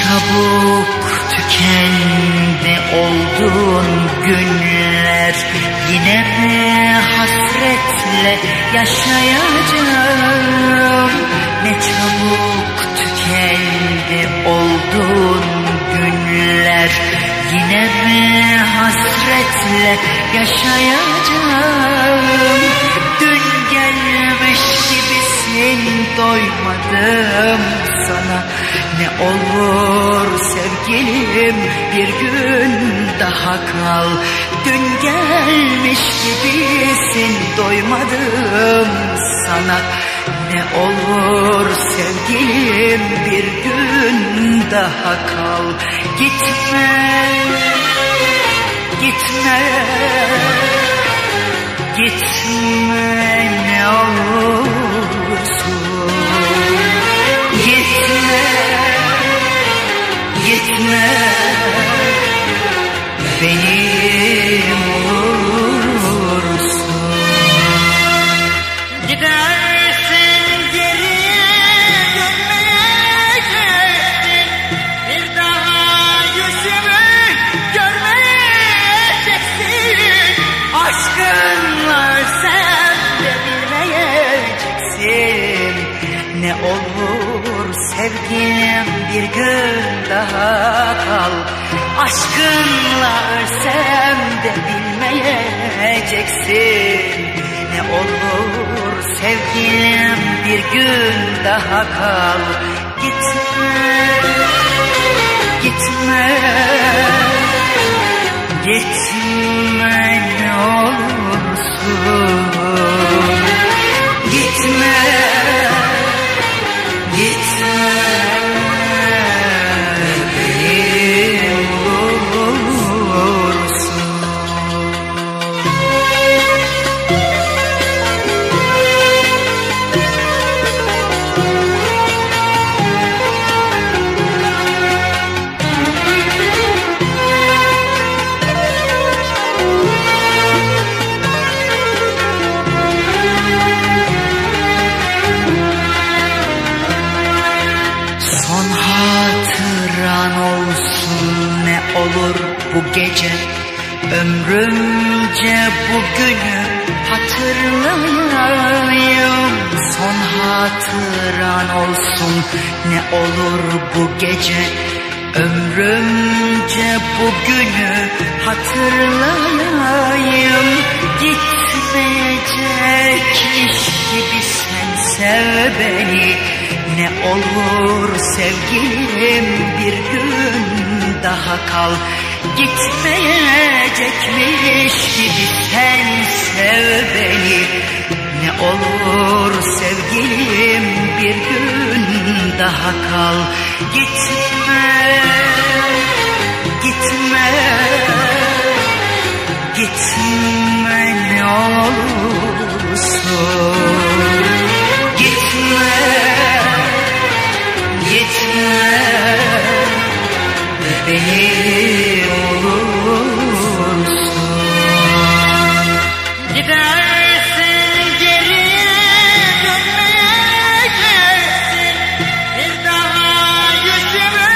çabuk tükendi oldun günler, yine mi hasretle yaşayacağım? Ne çabuk tükendi oldun günler, yine mi hasretle yaşayacağım? Dün gelmiş gibisin, doymadım sana. Ne olur sevgilim bir gün daha kal. Dün gelmiş gibisin, doymadım sana. Ne olur sevgilim bir gün daha kal. Gitme, gitme, gitme ne olursun. Gitme, gitme, benim olursun. Gidersin geriye dönmeyeceksin, bir daha yüzümü görmeyeceksin. Aşkınla sen de bilmeyeceksin. Ne olur sevgilim bir gün daha kal. Aşkınla ölsem de bilmeyeceksin. Ne olur sevgilim bir gün daha kal. Gitme, gitme, gitme ne olursun. Gitme, gitme, benim olursun. Son hatıran olsun ne olur bu gece, ömrümce bugünü hatırlayayım. Son hatıran olsun ne olur bu gece, ömrümce bugünü hatırlayayım. Gitmeyecekmiş gibi sen sev beni. Ne olur sevgilim bir gün daha kal. Gitmeyecekmiş gibi sen sev beni. Ne olur sevgilim bir gün daha kal. Gitme, gitme, gitme ne olursun. Gitme, gitme, benim olursun. Gidersin geriye dönmeyeceksin, bir daha yüzümü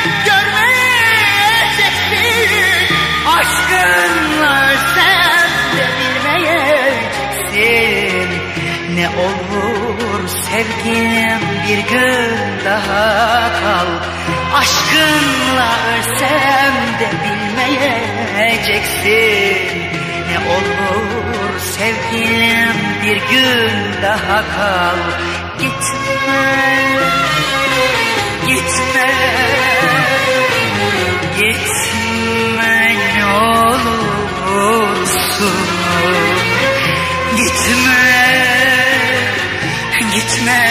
görmeyeceksin. Aşkınla sen de bilmeyeceksin. Ne olur sevgilim bir gün daha kal. Aşkınla ölsem de bilmeyeceksin. Ne olur sevgilim bir gün daha kal. Gitme, gitme, gitme ne olursun. Gitme, gitme,